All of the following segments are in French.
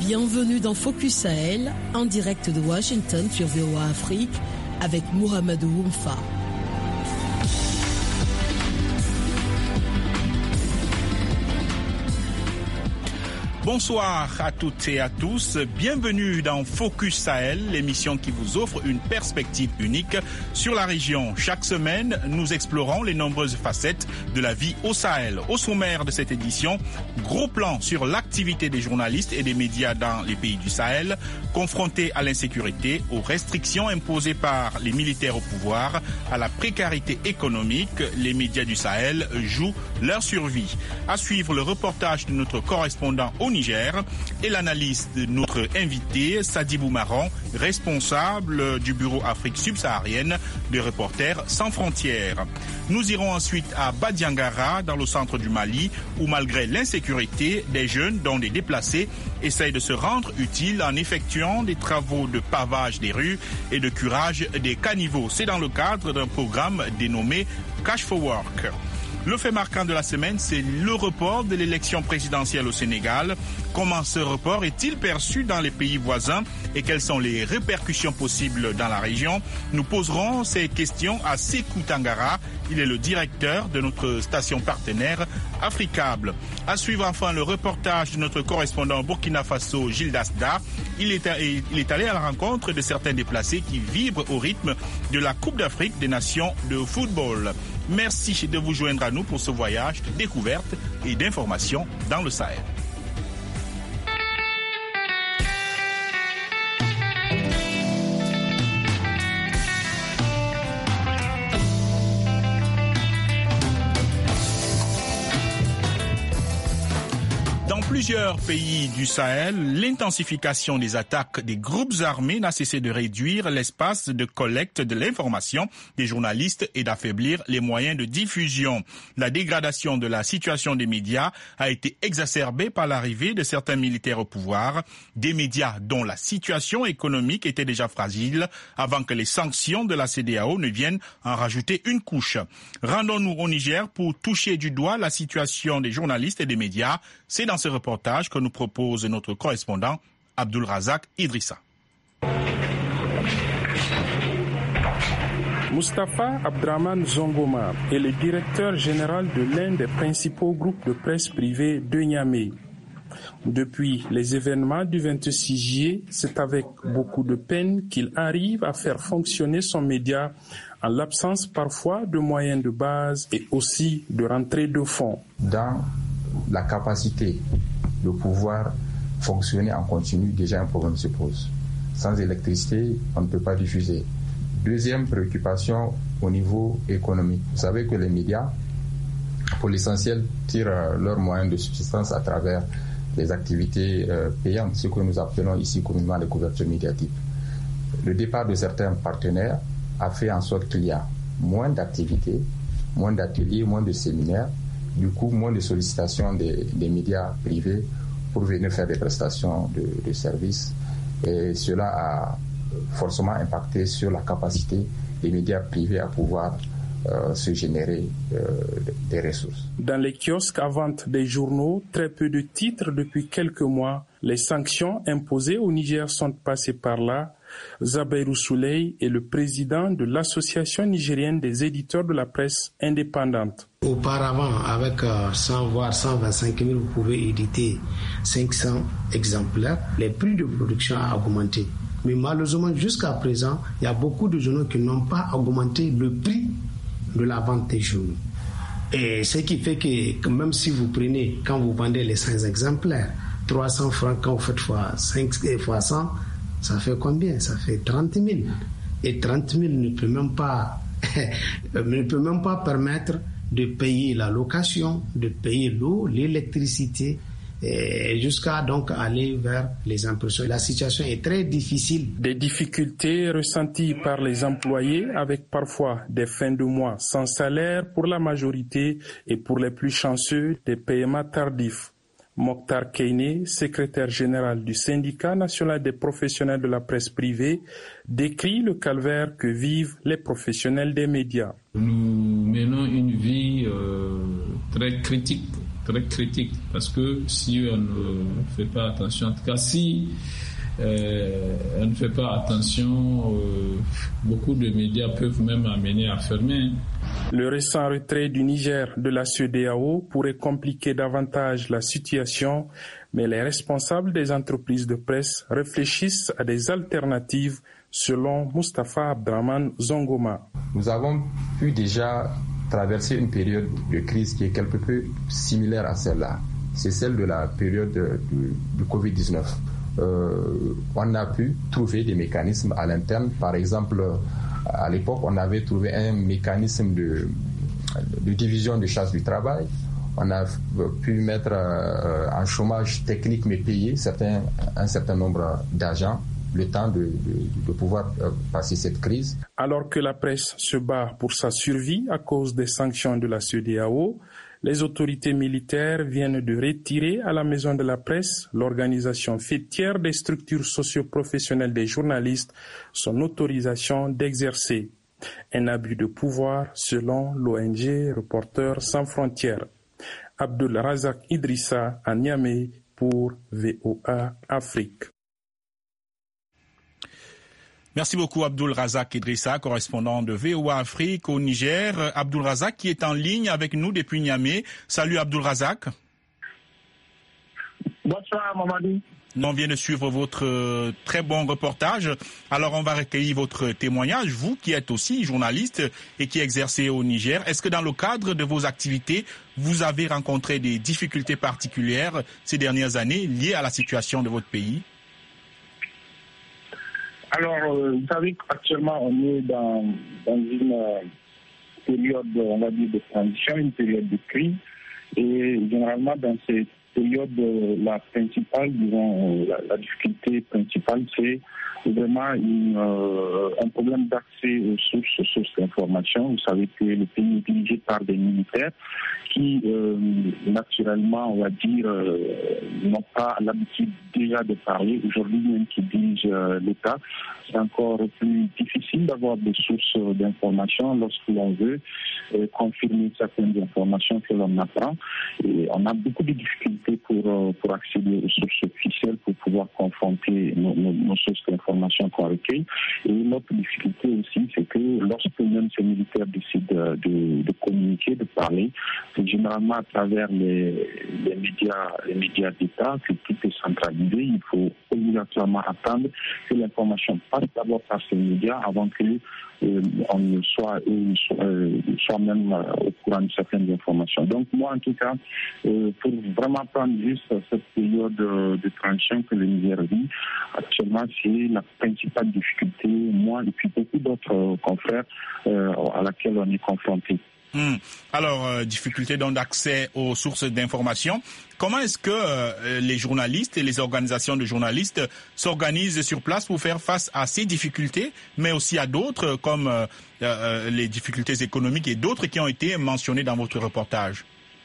Bienvenue dans Focus Sahel, en direct de Washington sur VOA Afrique, avec Mohamedou Oumfa. Bonsoir à toutes et à tous, bienvenue dans Focus Sahel, l'émission qui vous offre une perspective unique sur la région. Chaque semaine, nous explorons les nombreuses facettes de la vie au Sahel. Au sommaire de cette édition, gros plan sur l'activité des journalistes et des médias dans les pays du Sahel, confrontés à l'insécurité, aux restrictions imposées par les militaires au pouvoir, à la précarité économique. Les médias du Sahel jouent leur survie. À suivre le reportage de notre correspondant au Niger et l'analyse de notre invité Sadibou Maron, responsable du bureau Afrique subsaharienne de Reporters sans frontières. Nous irons ensuite à Badiangara, dans le centre du Mali, où malgré l'insécurité, des jeunes, dont des déplacés, essayent de se rendre utiles en effectuant des travaux de pavage des rues et de curage des caniveaux. C'est dans le cadre d'un programme dénommé Cash for Work. Le fait marquant de la semaine, c'est le report de l'élection présidentielle au Sénégal. Comment ce report est-il perçu dans les pays voisins et quelles sont les répercussions possibles dans la région? Nous poserons ces questions à Sékou Tangara. Il est le directeur de notre station partenaire Africable. À suivre enfin le reportage de notre correspondant Burkina Faso, Gilles Dasda. Il est allé à la rencontre de certains déplacés qui vibrent au rythme de la Coupe d'Afrique des Nations de football. Merci de vous joindre à nous pour ce voyage de découverte et d'information dans le Sahel. Dans plusieurs pays du Sahel, l'intensification des attaques des groupes armés n'a cessé de réduire l'espace de collecte de l'information des journalistes et d'affaiblir les moyens de diffusion. La dégradation de la situation des médias a été exacerbée par l'arrivée de certains militaires au pouvoir, des médias dont la situation économique était déjà fragile avant que les sanctions de la CEDEAO ne viennent en rajouter une couche. Rendons-nous au Niger pour toucher du doigt la situation des journalistes et des médias. C'est dans ce reportage que nous propose notre correspondant Abdul Razak Idrissa. Moustapha Abdraman Zongoma est le directeur général de l'un des principaux groupes de presse privés de Niamey. Depuis les événements du 26 juillet, c'est avec beaucoup de peine qu'il arrive à faire fonctionner son média en l'absence parfois de moyens de base et aussi de rentrée de fonds. Dans la capacité de pouvoir fonctionner en continu, déjà un problème se pose. Sans électricité, on ne peut pas diffuser. Deuxième préoccupation au niveau économique. Vous savez que les médias, pour l'essentiel, tirent leurs moyens de subsistance à travers les activités payantes, ce que nous appelons ici communément les couvertures médiatiques. Le départ de certains partenaires a fait en sorte qu'il y a moins d'activités, moins d'ateliers, moins de séminaires, du coup moins de sollicitations des médias privés pour venir faire des prestations de services. Et cela a forcément impacté sur la capacité des médias privés à pouvoir se générer des ressources. Dans les kiosques à vente des journaux, très peu de titres depuis quelques mois. Les sanctions imposées au Niger sont passées par là. Zabeirou Souley est le président de l'Association nigérienne des éditeurs de la presse indépendante. Auparavant, avec 100 voire 125 000, vous pouvez éditer 500 exemplaires. Les prix de production ont augmenté. Mais malheureusement, jusqu'à présent, il y a beaucoup de journaux qui n'ont pas augmenté le prix de la vente des journaux. Et ce qui fait que même si vous prenez, quand vous vendez les 5 exemplaires, 300 francs, quand vous faites fois 5 et fois 100, ça fait combien? Ça fait 30 000. Et 30 000 ne peut même pas permettre de payer la location, de payer l'eau, l'électricité, et jusqu'à donc aller vers les impressions. La situation est très difficile. Des difficultés ressenties par les employés avec parfois des fins de mois sans salaire pour la majorité et pour les plus chanceux des paiements tardifs. Mokhtar Keiné, secrétaire général du syndicat national des professionnels de la presse privée, décrit le calvaire que vivent les professionnels des médias. Nous menons une vie très critique très critique, parce que si on ne fait pas attention, en tout cas si on ne fait pas attention, beaucoup de médias peuvent même amener à fermer. Le récent retrait du Niger de la CEDEAO pourrait compliquer davantage la situation, mais les responsables des entreprises de presse réfléchissent à des alternatives, selon Moustapha Abdraman Zongoma. Nous avons pu déjà traverser une période de crise qui est quelque peu similaire à celle-là. C'est celle de la période du Covid-19. On a pu trouver des mécanismes à l'interne. Par exemple, à l'époque, on avait trouvé un mécanisme de division de charges du travail. On a pu mettre en chômage technique mais payé un certain nombre d'agents le temps de pouvoir passer cette crise. Alors que la presse se bat pour sa survie à cause des sanctions de la CEDEAO, les autorités militaires viennent de retirer à la Maison de la Presse, l'organisation fêtière des structures socio-professionnelles des journalistes, son autorisation d'exercer. Un abus de pouvoir selon l'ONG Reporters sans frontières. Abdul Razak Idrissa à Niamey pour VOA Afrique. Merci beaucoup Abdul Razak Idrissa, correspondant de VOA Afrique au Niger. Abdul Razak qui est en ligne avec nous depuis Niamey. Salut Abdul Razak. Bonsoir Mamadou. On vient de suivre votre très bon reportage. Alors on va recueillir votre témoignage, vous qui êtes aussi journaliste et qui exercez au Niger. Est-ce que dans le cadre de vos activités, vous avez rencontré des difficultés particulières ces dernières années liées à la situation de votre pays ? Alors, vous savez qu'actuellement, on est dans une période, on va dire, de transition, une période de crise. Et généralement, dans cette période, la principale, disons, la difficulté principale, c'est vraiment un problème d'accès aux sources d'information. Vous savez que le pays est dirigé par des militaires qui, naturellement, on va dire, n'ont pas l'habitude déjà de parler. Aujourd'hui, même qui dirigent l'État, c'est encore plus difficile d'avoir des sources d'information lorsque l'on veut confirmer certaines informations que l'on apprend. Et on a beaucoup de difficultés pour accéder aux sources officielles, pour pouvoir confronter nos sources d'information qu'on recueille. Et l'autre difficulté aussi, c'est que lorsque même ces militaires décident de communiquer, de parler, c'est généralement à travers les médias d'État que tout est centralisé. Il faut obligatoirement attendre que l'information passe d'abord par ces médias avant que on soit même au courant de certaines informations. Donc moi, en tout cas, pour vraiment prendre juste cette période de transition que le Niger vit, actuellement, c'est la principale difficulté, moi et puis beaucoup d'autres confrères à laquelle on est confronté. Alors, difficulté donc d'accès aux sources d'information. Comment est-ce que les journalistes et les organisations de journalistes s'organisent sur place pour faire face à ces difficultés, mais aussi à d'autres comme les difficultés économiques et d'autres qui ont été mentionnées dans votre reportage?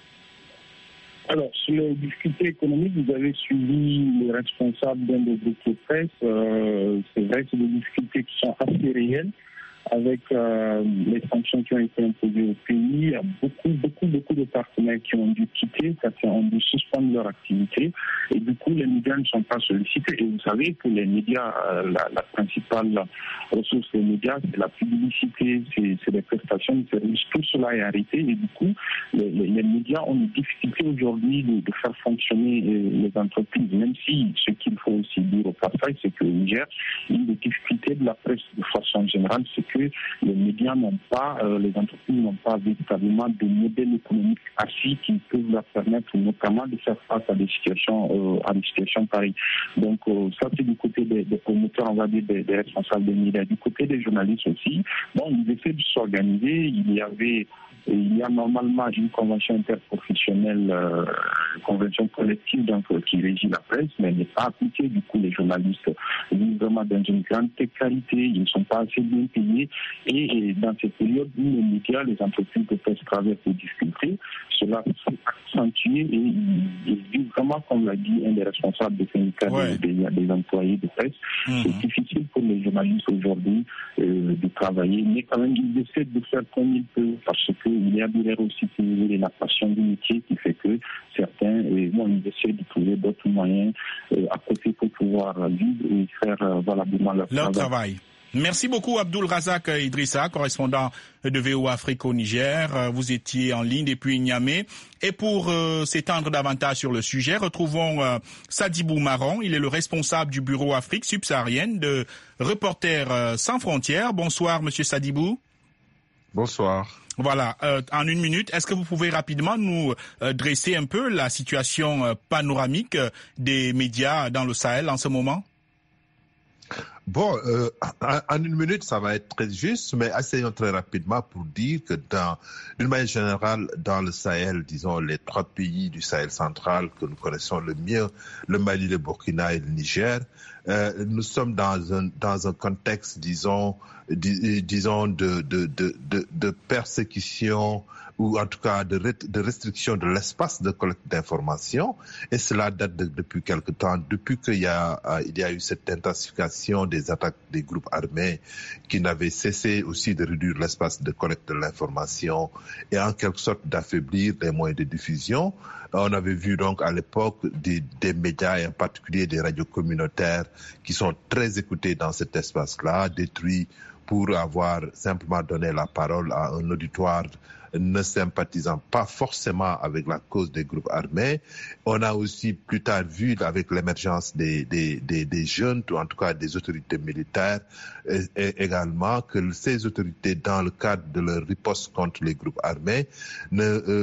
Alors, sur les difficultés économiques, vous avez suivi les responsables d'un des groupes de presse. C'est vrai que c'est des difficultés qui sont assez réelles. Avec les sanctions qui ont été imposées au pays, il y a beaucoup de partenaires qui ont dû quitter, qui ont dû suspendre leur activité. Et du coup, les médias ne sont pas sollicités. Et vous savez que les médias, la principale ressource des médias, c'est la publicité, c'est les prestations de services. Tout cela est arrêté. Et du coup, les médias ont une difficulté aujourd'hui de faire fonctionner les entreprises. Même si ce qu'il faut aussi dire au passage, c'est que le Niger, une des difficultés de la presse de façon générale, c'est que les médias n'ont pas, les entreprises n'ont pas véritablement de modèle économique assis qui peuvent leur permettre notamment de faire face à des situations pareilles. Donc ça c'est du côté des promoteurs, on va dire des responsables des médias. Du côté des journalistes aussi, bon, ils essaient de s'organiser. Il y a normalement une convention interprofessionnelle, convention collective donc, qui régit la presse, mais elle n'est pas appliquée. Du coup, les journalistes vivent vraiment dans une grande précarité, ils ne sont pas assez bien payés. Et dans cette période où les médias, les entreprises de presse traversent des difficultés, ce cela s'est accentué et il vit vraiment, comme l'a dit un des responsables des syndicats des employés de presse. C'est difficile pour les journalistes aujourd'hui de travailler, mais quand même ils essaient de faire comme ils peuvent parce qu'il y a derrière aussi, si vous voulez, la passion du métier qui fait que certains ils essaient de trouver d'autres moyens à côté pour pouvoir vivre et faire valablement leur travail. Merci beaucoup Abdul Razak Idrissa, correspondant de VOA Afrique au Niger. Vous étiez en ligne depuis Niamey. Et pour s'étendre davantage sur le sujet, retrouvons Sadibou Marron. Il est le responsable du bureau Afrique subsaharienne de Reporters sans frontières. Bonsoir Monsieur Sadibou. Bonsoir. Voilà, en une minute, est-ce que vous pouvez rapidement nous dresser un peu la situation panoramique des médias dans le Sahel en ce moment? Bon, en une minute, ça va être très juste, mais essayons très rapidement pour dire que d'une manière générale, dans le Sahel, disons les 3 pays du Sahel central que nous connaissons le mieux, le Mali, le Burkina et le Niger, nous sommes dans un contexte, disons de persécution ou en tout cas de restriction de l'espace de collecte d'informations, et cela date depuis quelque temps, depuis qu'il y a eu cette intensification des attaques des groupes armés qui n'avaient cessé aussi de réduire l'espace de collecte de l'information et en quelque sorte d'affaiblir les moyens de diffusion. On avait vu donc à l'époque des médias et en particulier des radios communautaires qui sont très écoutés dans cet espace-là, détruits pour avoir simplement donné la parole à un auditoire ne sympathisant pas forcément avec la cause des groupes armés. On a aussi plus tard vu avec l'émergence des jeunes, ou en tout cas des autorités militaires, et également que ces autorités, dans le cadre de leur riposte contre les groupes armés, il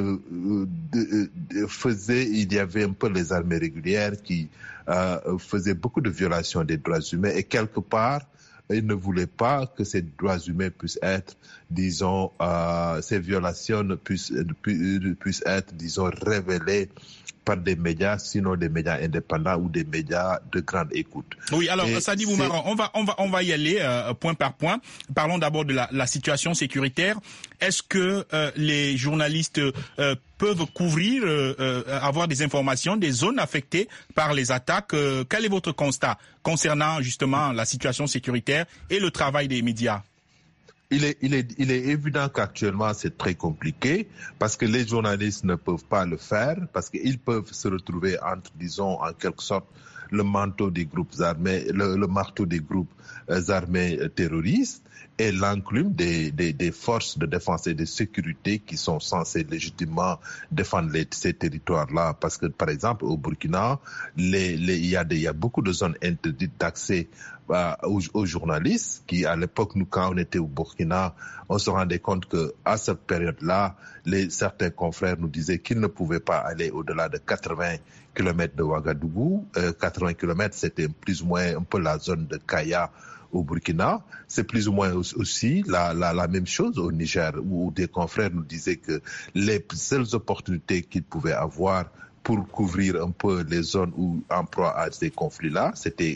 y avait un peu les armées régulières qui faisaient beaucoup de violations des droits humains et quelque part, ils ne voulaient pas que ces droits humains puissent être, disons, ces violations puissent être, disons, révélées par des médias, sinon des médias indépendants ou des médias de grande écoute. Oui, alors Sadibou Marron, on va y aller point par point. Parlons d'abord de la situation sécuritaire. Est-ce que les journalistes peuvent couvrir, avoir des informations des zones affectées par les attaques? Quel est votre constat concernant justement la situation sécuritaire et le travail des médias? Il est évident qu'actuellement c'est très compliqué parce que les journalistes ne peuvent pas le faire, parce qu'ils peuvent se retrouver entre, disons, en quelque sorte, le manteau des groupes armés, le marteau des groupes armés terroristes et l'enclume des forces de défense et de sécurité qui sont censées légitimement défendre ces territoires-là. Parce que, par exemple, au Burkina, il y a beaucoup de zones interdites d'accès aux journalistes qui, à l'époque, nous, quand on était au Burkina, on se rendait compte que à cette période-là, certains confrères nous disaient qu'ils ne pouvaient pas aller au-delà de 80 km de Ouagadougou. 80 km, c'était plus ou moins un peu la zone de Kaya au Burkina. C'est plus ou moins aussi la même chose au Niger, où des confrères nous disaient que les seules opportunités qu'ils pouvaient avoir pour couvrir un peu les zones où en proie à ces conflits-là, c'était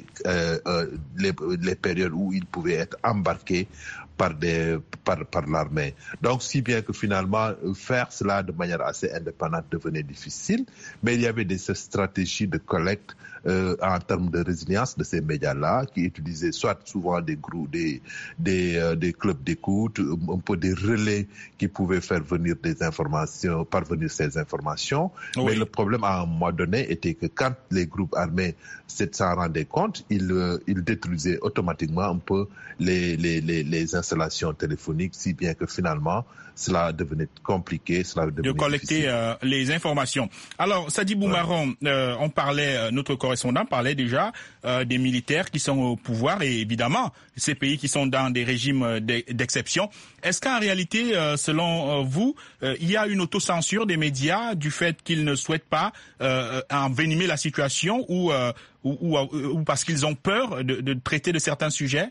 les périodes où ils pouvaient être embarqués par l'armée. Donc, si bien que finalement, faire cela de manière assez indépendante devenait difficile, mais il y avait des stratégies de collecte en termes de résilience de ces médias-là, qui utilisaient soit souvent des groupes, des clubs d'écoute, un peu des relais qui pouvaient faire parvenir ces informations. Oui. Mais le problème à un moment donné était que quand les groupes armés s'en rendaient compte, ils détruisaient automatiquement un peu les installations téléphoniques, si bien que finalement, cela devenait compliqué, de collecter les informations. Alors, Sadibou Marron, notre correspondant parlait déjà des militaires qui sont au pouvoir et évidemment, ces pays qui sont dans des régimes d'exception. Est-ce qu'en réalité, selon vous, il y a une autocensure des médias du fait qu'ils ne souhaitent pas envenimer la situation ou parce qu'ils ont peur de traiter de certains sujets?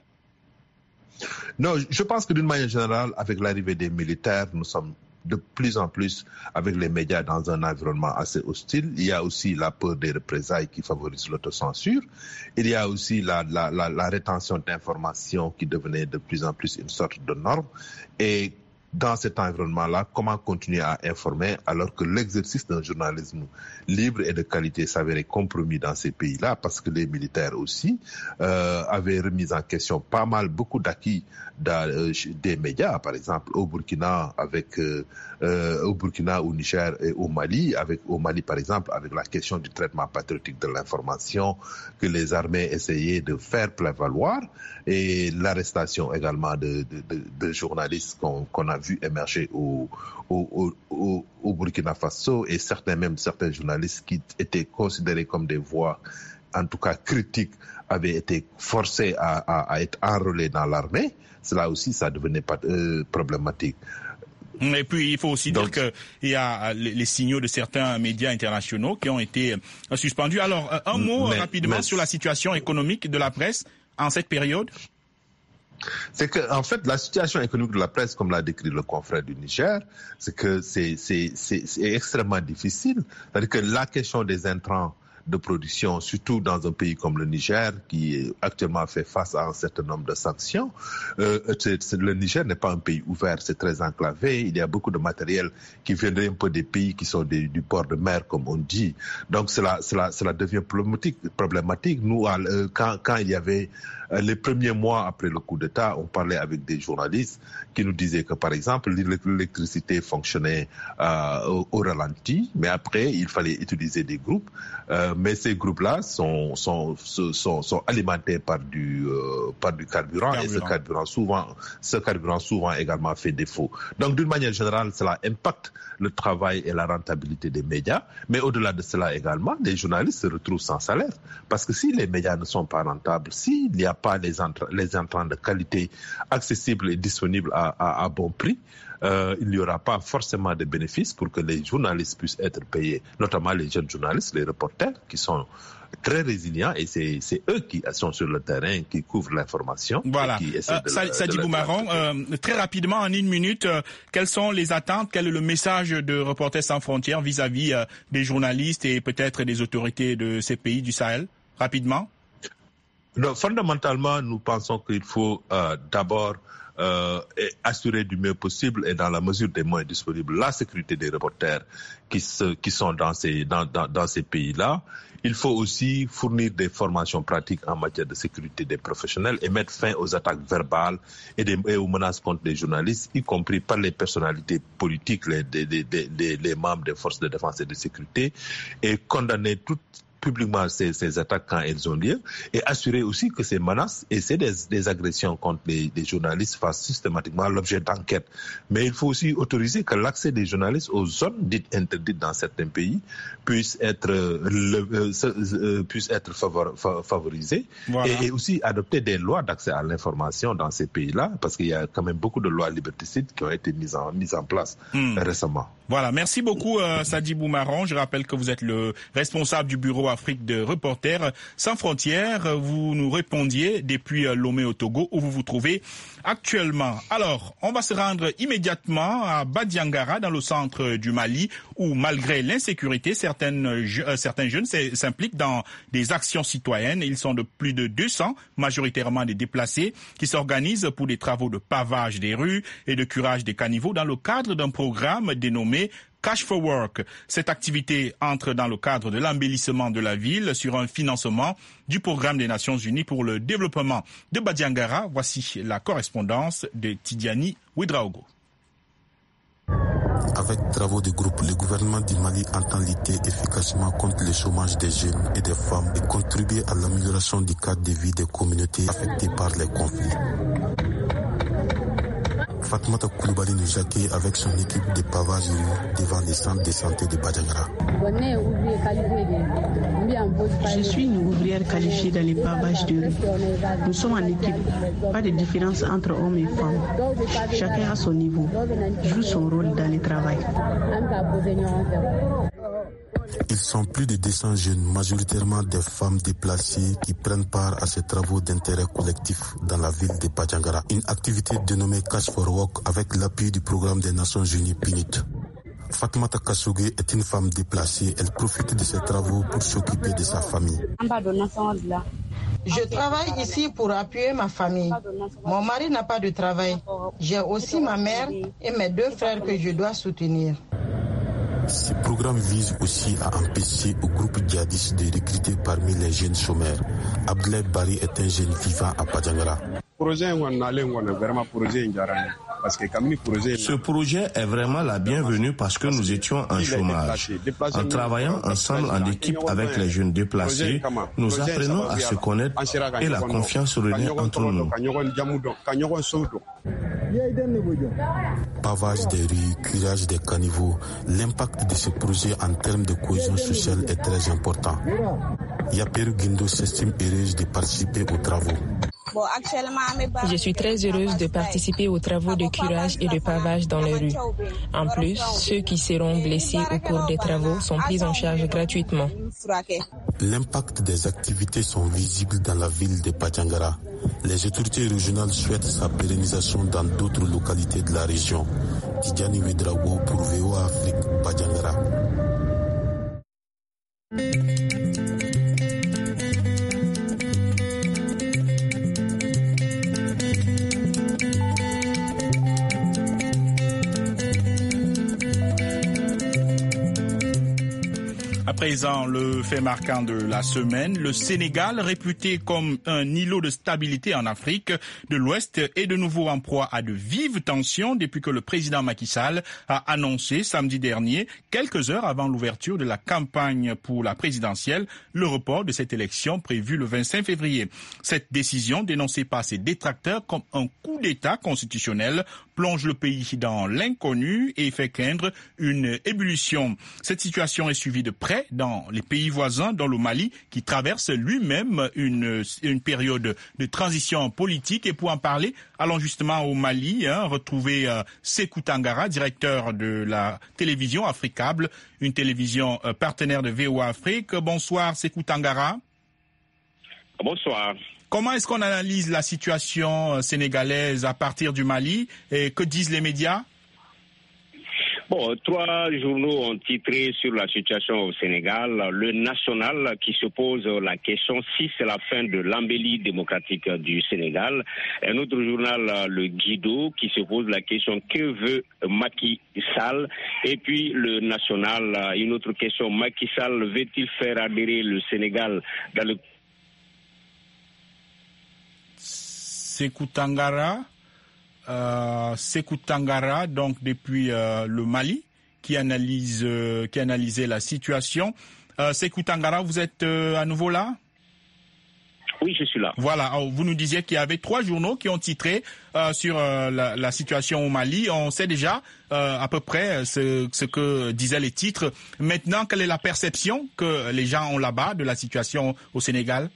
Non, je pense que d'une manière générale, avec l'arrivée des militaires, nous sommes de plus en plus avec les médias dans un environnement assez hostile. Il y a aussi la peur des représailles qui favorise l'autocensure. Il y a aussi la rétention d'informations qui devenait de plus en plus une sorte de norme. Et dans cet environnement-là, comment continuer à informer alors que l'exercice d'un journalisme libre et de qualité s'avérait compromis dans ces pays-là parce que les militaires aussi avaient remis en question beaucoup d'acquis des médias, par exemple au Burkina, au Niger et au Mali, au Mali par exemple, avec la question du traitement patriotique de l'information que les armées essayaient de faire prévaloir et l'arrestation également de journalistes qu'on a vu émerger au Burkina Faso et certains journalistes qui étaient considérés comme des voix, en tout cas critiques, avaient été forcés à être enrôlés dans l'armée. Cela aussi, ça devenait problématique. Et puis, il faut aussi dire qu'il y a les signaux de certains médias internationaux qui ont été suspendus. Alors, un mot rapidement sur la situation économique de la presse en cette période. C'est que, en fait, la situation économique de la presse, comme l'a décrit le confrère du Niger, c'est que c'est extrêmement difficile. C'est-à-dire que la question des intrants de production, surtout dans un pays comme le Niger, qui actuellement fait face à un certain nombre de sanctions. Le Niger n'est pas un pays ouvert, c'est très enclavé. Il y a beaucoup de matériel qui viendrait un peu des pays qui sont du bord de mer, comme on dit. Donc cela devient problématique. Nous, quand il y avait les premiers mois après le coup d'État, on parlait avec des journalistes qui nous disaient que, par exemple, l'électricité fonctionnait au ralenti, mais après, il fallait utiliser des groupes. Mais ces groupes-là sont alimentés par du carburant, et ce carburant souvent également fait défaut. Donc, d'une manière générale, cela impacte le travail et la rentabilité des médias. Mais au-delà de cela également, les journalistes se retrouvent sans salaire. Parce que si les médias ne sont pas rentables, s'il n'y a pas les entrants de qualité accessibles et disponibles à bon prix, il n'y aura pas forcément de bénéfices pour que les journalistes puissent être payés, notamment les jeunes journalistes, les reporters, qui sont très résilients, et c'est eux qui sont sur le terrain, qui couvrent l'information. Voilà. Sadibou Marron, très rapidement, en une minute, quelles sont les attentes, quel est le message de Reporters sans frontières vis-à-vis des journalistes et peut-être des autorités de ces pays du Sahel? Rapidement. Donc, fondamentalement, nous pensons qu'il faut d'abord assurer du mieux possible et dans la mesure des moyens disponibles la sécurité des reporters qui sont dans ces pays-là. Il faut aussi fournir des formations pratiques en matière de sécurité des professionnels et mettre fin aux attaques verbales et aux menaces contre les journalistes, y compris par les personnalités politiques, les membres des forces de défense et de sécurité, et condamner publiquement ces attaques quand elles ont lieu, et assurer aussi que ces menaces et des agressions contre les journalistes fassent systématiquement l'objet d'enquêtes. Mais il faut aussi autoriser que l'accès des journalistes aux zones dites interdites dans certains pays puisse être favorisé. Voilà. Et aussi adopter des lois d'accès à l'information dans ces pays-là, parce qu'il y a quand même beaucoup de lois liberticides qui ont été mises en place récemment. Voilà, merci beaucoup Sadibou Marron. Je rappelle que vous êtes le responsable du bureau Afrique de Reporters sans frontières. Vous nous répondiez depuis Lomé au Togo, où vous vous trouvez actuellement. Alors, on va se rendre immédiatement à Badiangara, dans le centre du Mali, où malgré l'insécurité, certains jeunes s'impliquent dans des actions citoyennes. Ils sont de plus de 200, majoritairement des déplacés, qui s'organisent pour des travaux de pavage des rues et de curage des caniveaux dans le cadre d'un programme dénommé Cash for Work. Cette activité entre dans le cadre de l'embellissement de la ville sur un financement du programme des Nations Unies pour le développement de Badiangara. Voici la correspondance de Tidiani Ouedraogo. Avec travaux de groupe, le gouvernement du Mali entend lutter efficacement contre le chômage des jeunes et des femmes et contribuer à l'amélioration du cadre de vie des communautés affectées par les conflits. Fatmata Koulibaly nous accueille avec son équipe de pavage devant les centres de santé de Badiangara. Je suis une ouvrière qualifiée dans les pavages de rue. Nous sommes en équipe, pas de différence entre hommes et femmes. Chacun à son niveau, joue son rôle dans le travail. Ils sont plus de 200 jeunes, majoritairement des femmes déplacées, qui prennent part à ces travaux d'intérêt collectif dans la ville de Badiangara. Une activité dénommée Cash for Work avec l'appui du programme des Nations Unies PNUD. Fatmata Kassougé est une femme déplacée. Elle profite de ces travaux pour s'occuper de sa famille. Je travaille ici pour appuyer ma famille. Mon mari n'a pas de travail. J'ai aussi ma mère et mes 2 frères que je dois soutenir. Ce programme vise aussi à empêcher au groupe djihadiste de recruter parmi les jeunes chômeurs. Abdoulaye Bari est un jeune vivant à Padjangara. Ce projet est vraiment la bienvenue parce que nous étions en chômage. En travaillant ensemble en équipe avec les jeunes déplacés, nous apprenons à se connaître et la confiance renaît entre nous. Pavage des rues, curage des caniveaux, l'impact de ce projet en termes de cohésion sociale est très important. Yaperu Guindo s'estime heureuse de participer aux travaux. Je suis très heureuse de participer aux travaux de curage et de pavage dans les rues. En plus, ceux qui seront blessés au cours des travaux sont pris en charge gratuitement. L'impact des activités sont visibles dans la ville de Padjangara. Les autorités régionales souhaitent sa pérennisation dans d'autres localités de la région. Tidjani Wedrago pour VOA Afrique, Padjangara. À présent, le fait marquant de la semaine, le Sénégal, réputé comme un îlot de stabilité en Afrique de l'Ouest, est de nouveau en proie à de vives tensions depuis que le président Macky Sall a annoncé samedi dernier, quelques heures avant l'ouverture de la campagne pour la présidentielle, le report de cette élection prévue le 25 février. Cette décision, dénoncée par ses détracteurs comme un coup d'État constitutionnel, plonge le pays dans l'inconnu et fait craindre une ébullition. Cette situation est suivie de près dans les pays voisins, dans le Mali, qui traverse lui-même une période de transition politique. Et pour en parler, allons justement au Mali, retrouver Sékou Tangara, directeur de la télévision Africable, une télévision partenaire de VOA Afrique. Bonsoir Sékou Tangara. Bonsoir. Comment est-ce qu'on analyse la situation sénégalaise à partir du Mali et que disent les médias? Bon, 3 journaux ont titré sur la situation au Sénégal. Le National qui se pose la question si c'est la fin de l'embellie démocratique du Sénégal. Un autre journal, le Guido, qui se pose la question que veut Macky Sall. Et puis le National, une autre question, Macky Sall veut-il faire adhérer le Sénégal dans le... Sékou Tangara, donc depuis le Mali, qui analysait la situation. Sékou Tangara, vous êtes à nouveau là? Oui, je suis là. Voilà, vous nous disiez qu'il y avait 3 journaux qui ont titré sur la situation au Mali. On sait déjà à peu près ce que disaient les titres. Maintenant, quelle est la perception que les gens ont là-bas de la situation au Sénégal?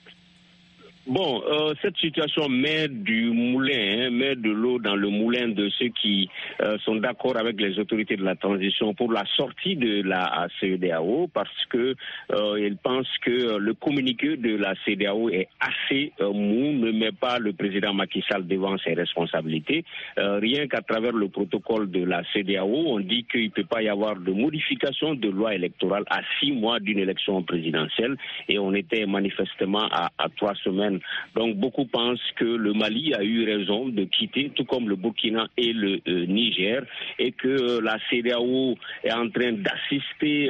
Bon, cette situation met du moulin, met de l'eau dans le moulin de ceux qui sont d'accord avec les autorités de la transition pour la sortie de la CEDEAO parce que ils pensent que le communiqué de la CEDEAO est assez mou, ne met pas le président Macky Sall devant ses responsabilités. Rien qu'à travers le protocole de la CEDEAO, on dit qu'il ne peut pas y avoir de modification de loi électorale à 6 mois d'une élection présidentielle et on était manifestement à 3 semaines. Donc beaucoup pensent que le Mali a eu raison de quitter, tout comme le Burkina et le Niger, et que la CEDEAO est en train d'assister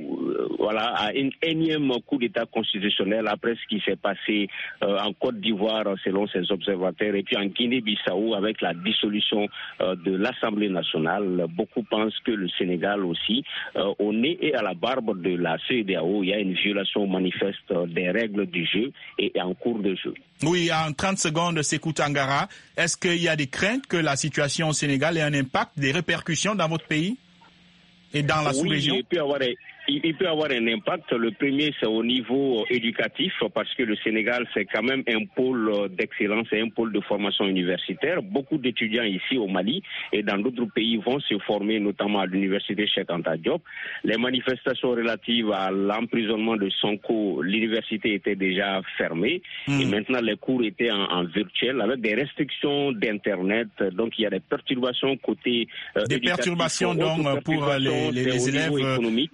à un énième coup d'État constitutionnel après ce qui s'est passé en Côte d'Ivoire selon ses observateurs, et puis en Guinée-Bissau avec la dissolution de l'Assemblée nationale. Beaucoup pensent que le Sénégal aussi, au nez et à la barbe de la CEDEAO, il y a une violation manifeste des règles du jeu et en cours de jeu. Oui, en 30 secondes, Sékou Tangara, est-ce qu'il y a des craintes que la situation au Sénégal ait un impact, des répercussions dans votre pays et dans la sous-région? Oui, il peut avoir un impact. Le premier, c'est au niveau éducatif, parce que le Sénégal, c'est quand même un pôle d'excellence et un pôle de formation universitaire. Beaucoup d'étudiants ici au Mali et dans d'autres pays vont se former, notamment à l'université Cheikh Anta Diop. Les manifestations relatives à l'emprisonnement de Sonko, l'université était déjà fermée et maintenant les cours étaient en virtuel avec des restrictions d'Internet. Donc il y a des perturbations côté des perturbations donc pour les élèves économiques.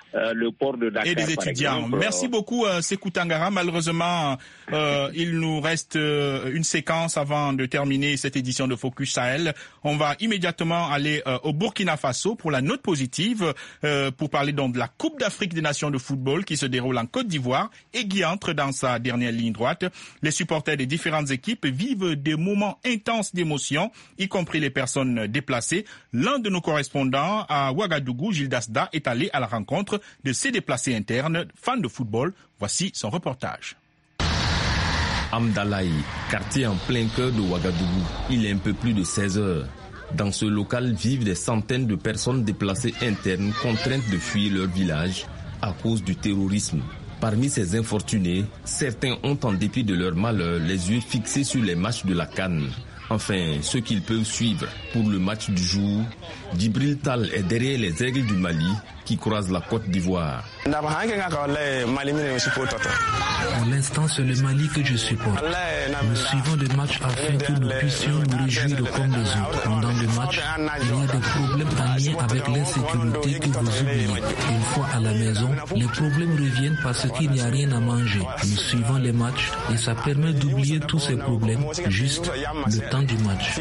le port de Dakar. Et des étudiants. Merci beaucoup, Sékou Tangara. Malheureusement, il nous reste une séquence avant de terminer cette édition de Focus Sahel. On va immédiatement aller au Burkina Faso pour la note positive, pour parler donc de la Coupe d'Afrique des Nations de football qui se déroule en Côte d'Ivoire et qui entre dans sa dernière ligne droite. Les supporters des différentes équipes vivent des moments intenses d'émotion, y compris les personnes déplacées. L'un de nos correspondants à Ouagadougou, Gilles Dasda, est allé à la rencontre de ces déplacés internes, fans de football. Voici son reportage. Amdalaï, quartier en plein cœur de Ouagadougou. Il est un peu plus de 16 heures. Dans ce local vivent des centaines de personnes déplacées internes contraintes de fuir leur village à cause du terrorisme. Parmi ces infortunés, certains ont en dépit de leur malheur les yeux fixés sur les matchs de la CAN. Enfin, ceux qu'ils peuvent suivre pour le match du jour, Djibril Tal est derrière les aigles du Mali qui croisent la Côte d'Ivoire. Pour l'instant, c'est le Mali que je supporte. Nous suivons le match afin que nous puissions nous réjouir comme les autres. Pendant le match, il y a des problèmes en lien avec l'insécurité que vous oubliez. Une fois à la maison, les problèmes reviennent parce qu'il n'y a rien à manger. Nous suivons les matchs et ça permet d'oublier tous ces problèmes, juste le temps du match.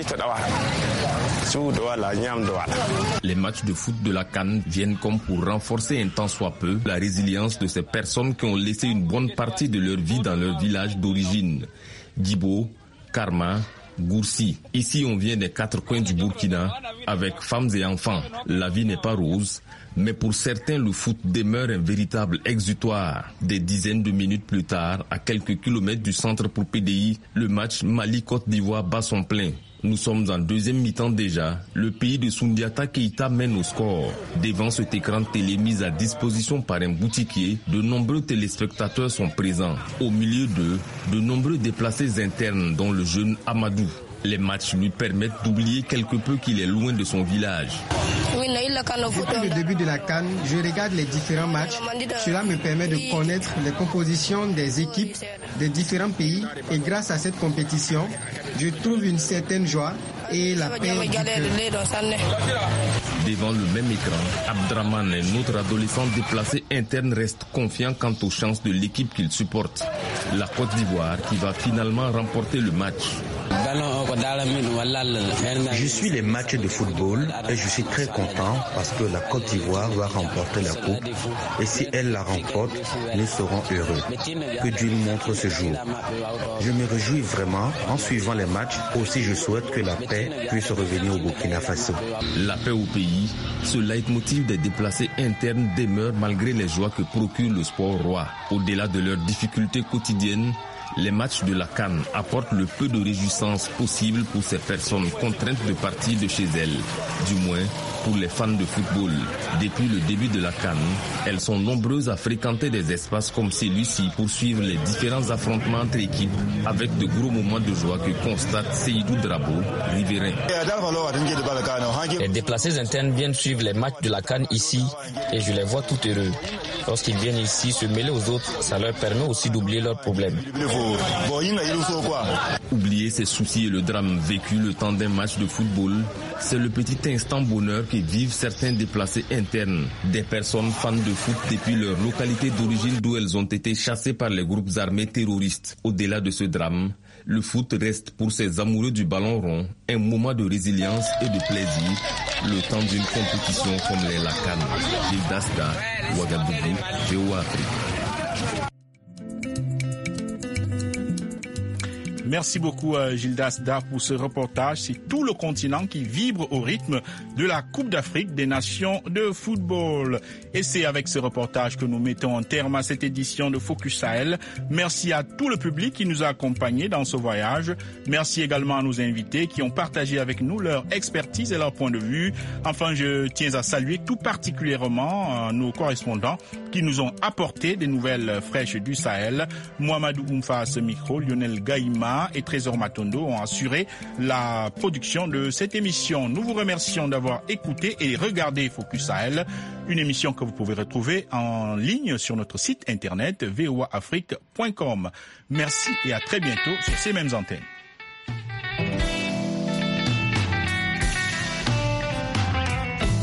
Les matchs de foot de la CAN viennent comme pour renforcer un tant soit peu la résilience de ces personnes qui ont laissé une bonne partie de leur vie dans leur village d'origine. Djibo, Karma, Goursi. Ici, on vient des 4 coins du Burkina avec femmes et enfants. La vie n'est pas rose, mais pour certains, le foot demeure un véritable exutoire. Des dizaines de minutes plus tard, à quelques kilomètres du centre pour PDI, le match Mali-Côte d'Ivoire bat son plein. Nous sommes en deuxième mi-temps déjà. Le pays de Soundiata Keïta mène au score. Devant cet écran de télé mis à disposition par un boutiquier, de nombreux téléspectateurs sont présents. Au milieu d'eux, de nombreux déplacés internes, dont le jeune Amadou. Les matchs lui permettent d'oublier quelque peu qu'il est loin de son village. Depuis le début de la CAN, je regarde les différents matchs. Cela me permet de connaître les compositions des équipes des différents pays et grâce à cette compétition, je trouve une certaine joie et la paix du cœur. Devant le même écran, Abdraman, un autre adolescent déplacé interne, reste confiant quant aux chances de l'équipe qu'il supporte. La Côte d'Ivoire qui va finalement remporter le match. Je suis les matchs de football et je suis très content parce que la Côte d'Ivoire va remporter la coupe et si elle la remporte, nous serons heureux. Que Dieu nous montre ce jour. Je me réjouis vraiment en suivant les matchs. Aussi, je souhaite que la paix puisse revenir au Burkina Faso. La paix au pays, ce leitmotiv des déplacés internes demeure malgré les joies que procure le sport roi. Au-delà de leurs difficultés quotidiennes, les matchs de la CAN apportent le peu de réjouissance possible pour ces personnes contraintes de partir de chez elles. Du moins, pour les fans de football. Depuis le début de la CAN, elles sont nombreuses à fréquenter des espaces comme celui-ci pour suivre les différents affrontements entre équipes avec de gros moments de joie que constate Seydou Drabo, riverain. Les déplacés internes viennent suivre les matchs de la CAN ici et je les vois tout heureux. Lorsqu'ils viennent ici se mêler aux autres, ça leur permet aussi d'oublier leurs problèmes. Oublier ses soucis et le drame vécu le temps d'un match de football, c'est le petit instant bonheur que vivent certains déplacés internes, des personnes fans de foot depuis leur localité d'origine d'où elles ont été chassées par les groupes armés terroristes. Au-delà de ce drame, le foot reste pour ces amoureux du ballon rond un moment de résilience et de plaisir, le temps d'une compétition comme les CAN. Gilles Dasda, Ouagadougou, VOA Afrique. Merci beaucoup Gilles Dasda pour ce reportage. C'est tout le continent qui vibre au rythme de la Coupe d'Afrique des Nations de football. Et c'est avec ce reportage que nous mettons un terme à cette édition de Focus Sahel. Merci à tout le public qui nous a accompagnés dans ce voyage. Merci également à nos invités qui ont partagé avec nous leur expertise et leur point de vue. Enfin, je tiens à saluer tout particulièrement nos correspondants qui nous ont apporté des nouvelles fraîches du Sahel. Mohamedou Oumfa à ce micro, Lionel Gaïma et Trésor Matondo ont assuré la production de cette émission. Nous vous remercions d'avoir écouté et regardé Focus Sahel, une émission que vous pouvez retrouver en ligne sur notre site internet voaafrique.com. Merci et à très bientôt sur ces mêmes antennes.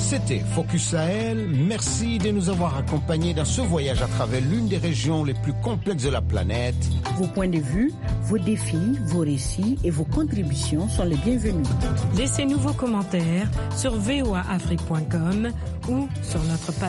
C'était Focus Sahel. Merci de nous avoir accompagnés dans ce voyage à travers l'une des régions les plus complexes de la planète. Vos points de vue, vos défis, vos récits et vos contributions sont les bienvenus. Laissez-nous vos commentaires sur voaafrique.com ou sur notre page